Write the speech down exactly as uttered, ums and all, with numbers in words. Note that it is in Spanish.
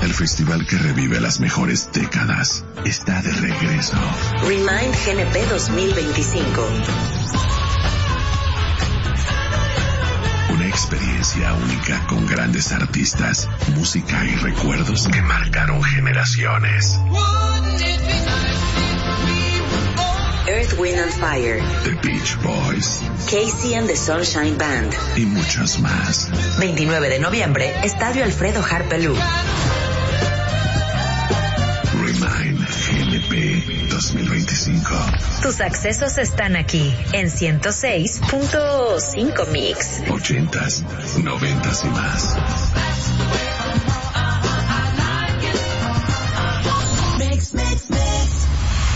El festival que revive las mejores décadas está de regreso. Remind G N P dos mil veinticinco. Una experiencia única con grandes artistas, música y recuerdos que marcaron generaciones. Earth, Wind and Fire, The Beach Boys, Casey and the Sunshine Band y muchos más. veintinueve de noviembre, Estadio Alfredo Harpelú. Remind G N P dos mil veinticinco. Tus accesos están aquí en ciento seis punto cinco Mix. Ochentas, noventas y más.